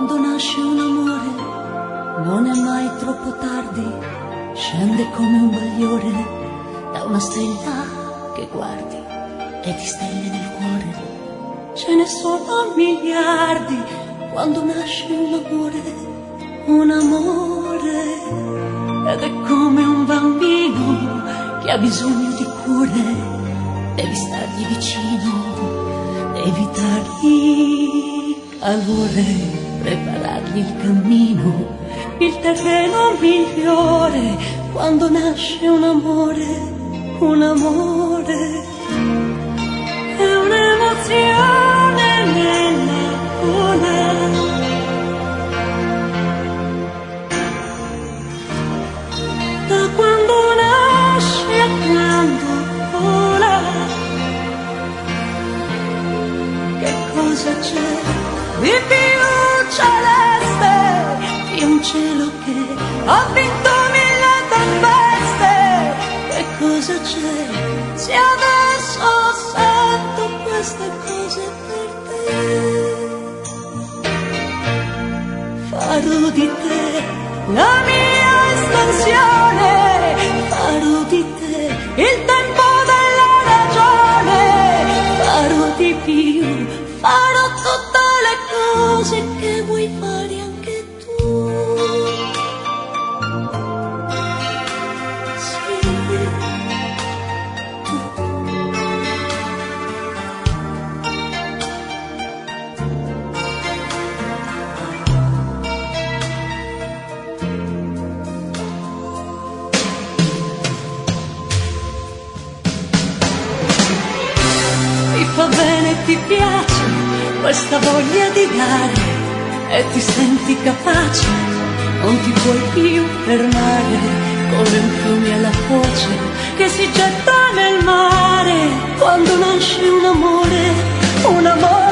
Quando nasce un amore non è mai troppo tardi, scende come un bagliore da una stella che guardi e di stelle nel cuore ce ne sono miliardi. Quando nasce un amore, ed è come un bambino che ha bisogno di cure, devi stargli vicino, devi dargli calore, preparargli il cammino, il terreno migliore. Quando nasce un amore è un'emozione nella gola. Da quando nasce a quando vola, che cosa c'è di più celeste, di un cielo che ha vinto 1000 tempeste? Che cosa c'è se adesso sento queste cose per te? Farò di te la mia espansione, farò di te il tempo della ragione, farò di più, farò tutte le cose che vuoi fare anche tu. Sì, ti fa bene, ti piace questa voglia di dare e ti senti capace, non ti puoi più fermare, come un fiume alla foce che si getta nel mare. Quando nasce un amore